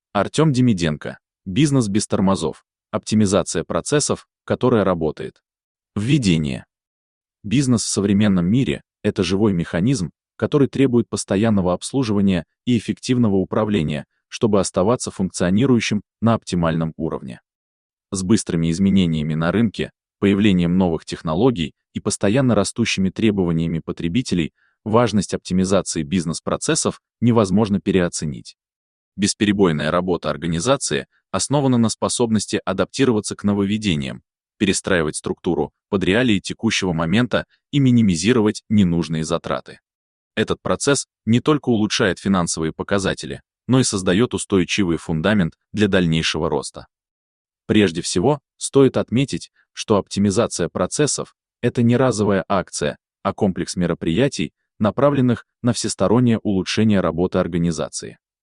Артем Демиденко. Бизнес без тормозов. Оптимизация процессов, которая работает. Введение. Бизнес в современном мире – это живой механизм, который требует постоянного обслуживания и эффективного управления, чтобы оставаться функционирующим на оптимальном уровне. С быстрыми изменениями на рынке, появлением новых технологий и постоянно растущими требованиями потребителей, важность оптимизации бизнес-процессов невозможно переоценить. Бесперебойная работа организации основана на способности адаптироваться к нововведениям, перестраивать структуру под реалии текущего момента и минимизировать ненужные затраты. Этот процесс не только улучшает финансовые показатели, но и создает устойчивый фундамент для дальнейшего роста. Прежде всего, стоит отметить, что оптимизация процессов – это не разовая акция, а комплекс мероприятий, направленных на всестороннее улучшение работы организации.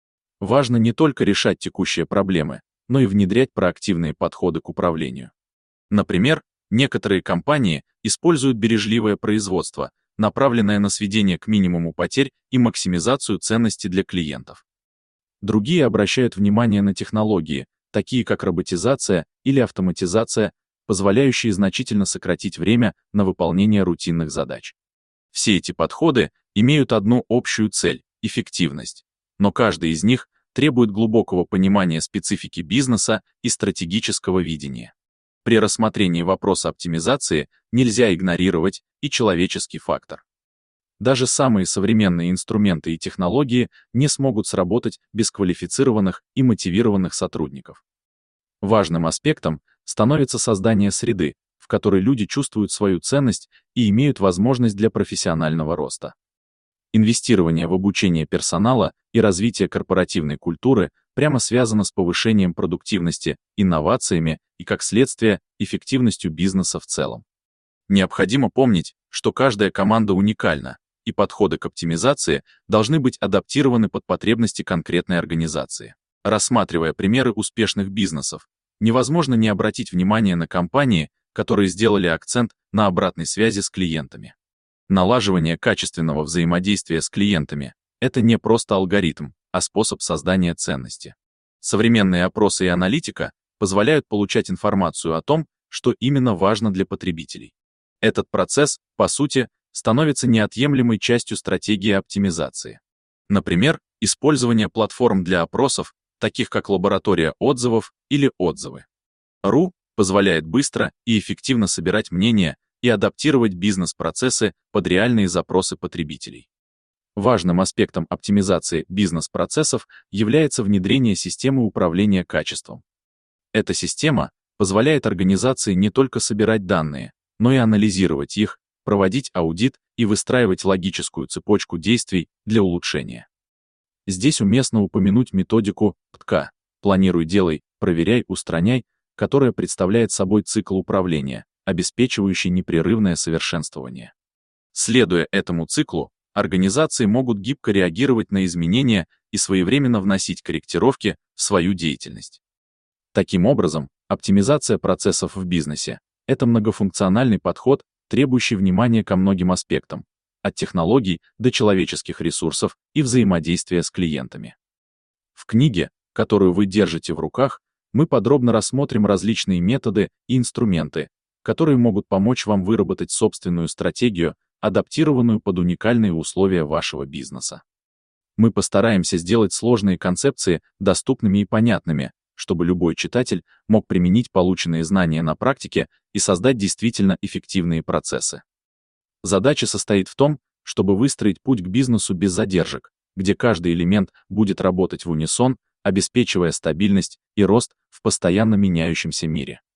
Важно не только решать текущие проблемы, но и внедрять проактивные подходы к управлению. Например, некоторые компании используют бережливое производство, направленное на сведение к минимуму потерь и максимизацию ценности для клиентов. Другие обращают внимание на технологии, такие как роботизация или автоматизация, позволяющие значительно сократить время на выполнение рутинных задач. Все эти подходы имеют одну общую цель – эффективность, но каждый из них требует глубокого понимания специфики бизнеса и стратегического видения. При рассмотрении вопроса оптимизации нельзя игнорировать и человеческий фактор. Даже самые современные инструменты и технологии не смогут сработать без квалифицированных и мотивированных сотрудников. Важным аспектом становится создание среды, в которой люди чувствуют свою ценность и имеют возможность для профессионального роста. Инвестирование в обучение персонала и развитие корпоративной культуры прямо связано с повышением продуктивности, инновациями и, как следствие, эффективностью бизнеса в целом. Необходимо помнить, что каждая команда уникальна, и подходы к оптимизации должны быть адаптированы под потребности конкретной организации. Рассматривая примеры успешных бизнесов, невозможно не обратить внимание на компании, которые сделали акцент на обратной связи с клиентами. Налаживание качественного взаимодействия с клиентами – это не просто алгоритм, а способ создания ценности. Современные опросы и аналитика позволяют получать информацию о том, что именно важно для потребителей. Этот процесс, по сути, становится неотъемлемой частью стратегии оптимизации. Например, использование платформ для опросов, таких как лаборатория отзывов или отзывы. РУ позволяет быстро и эффективно собирать мнения и адаптировать бизнес-процессы под реальные запросы потребителей. Важным аспектом оптимизации бизнес-процессов является внедрение системы управления качеством. Эта система позволяет организации не только собирать данные, но и анализировать их, проводить аудит и выстраивать логическую цепочку действий для улучшения. Здесь уместно упомянуть методику ПТК «Планируй, делай, проверяй, устраняй», которая представляет собой цикл управления, обеспечивающий непрерывное совершенствование. Следуя этому циклу, организации могут гибко реагировать на изменения и своевременно вносить корректировки в свою деятельность. Таким образом, оптимизация процессов в бизнесе – это многофункциональный подход, требующий внимания ко многим аспектам, от технологий до человеческих ресурсов и взаимодействия с клиентами. В книге, которую вы держите в руках, мы подробно рассмотрим различные методы и инструменты, которые могут помочь вам выработать собственную стратегию, адаптированную под уникальные условия вашего бизнеса. Мы постараемся сделать сложные концепции доступными и понятными, чтобы любой читатель мог применить полученные знания на практике и создать действительно эффективные процессы. Задача состоит в том, чтобы выстроить путь к бизнесу без задержек, где каждый элемент будет работать в унисон, обеспечивая стабильность и рост в постоянно меняющемся мире.